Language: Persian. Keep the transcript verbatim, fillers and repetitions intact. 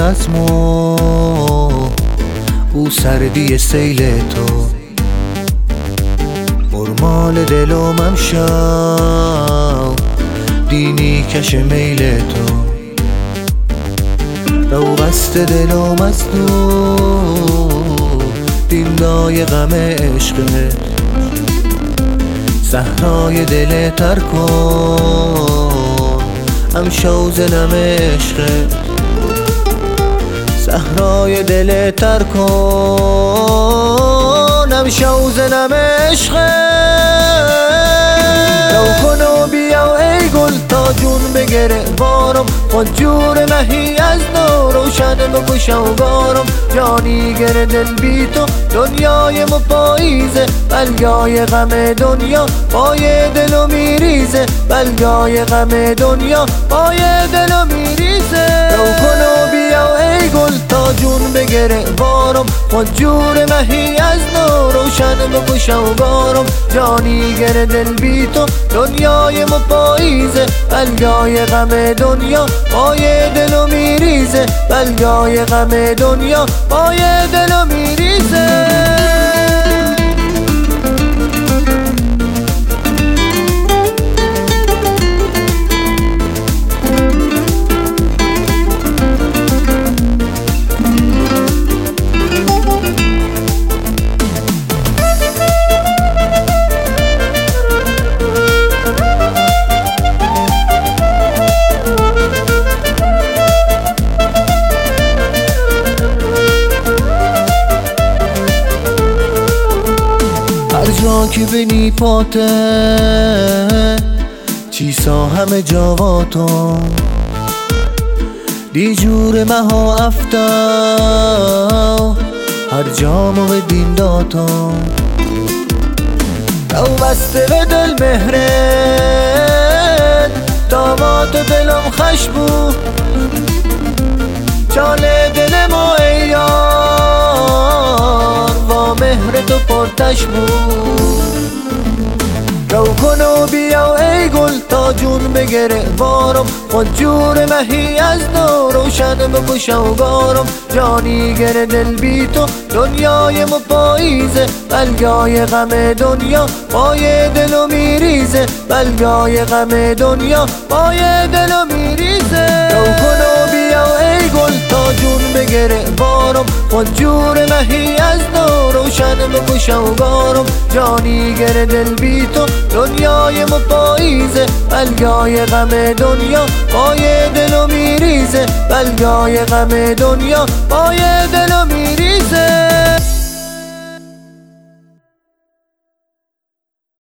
نظم و او سردی سیل تو، برمال دلم امشب دینی کش میل تو، رو بست دلم از دو دیندای غم عشقت، صحرای دل تر کن امشو زنم عشقت، صحرای دل تر کن امشو زنم عشقت. رو کن و بیا ای گل تا جون بگره بارم، خود جور مهی از نو روشن بکشم و بارم، جانی گره دل بی تو دنیای ما پاییزه، بلگای غم دنیا پای دلو میریزه، بلگای غم دنیا پای دلو میریزه. رو کن و بیا ای گل تا جون بگره بارم، خود جور مهی از نو روشن بکشم و بارم، جانی گره دل بی تو دنیای ما پاییزه، بلگای غم دنیا پای دلو میریزه، بلگای غم دنیا پای دلو میریزه. هر جا که بینی پاته چیسا همه جاواتو، دی جور مها افتا هر جامو به دین داتو، رو بسته به دل مهرت دامات دلم خش بود، چاله دل ما ای یار با مهر تو پرتش بود. رو کن و بیا ای گل تا جون بگره بارم، خود جور مهی از نو روشن بکشم و بارم، جانی گره دل بی تو دنیای ما پاییزه، بلگای غم دنیا پای دلو میریزه، بلگای غم دنیا پای دلو میریزه. رو کن و بیا ای گل تا جون بگره بارم، خود جور مهی از نو روشن بکشم و بارم، جانی گره دل بی تو دنیای ما پاییزه، بلگای غم دنیا پای دلو میریزه، بلگای غم دنیا پای دلو میریزه.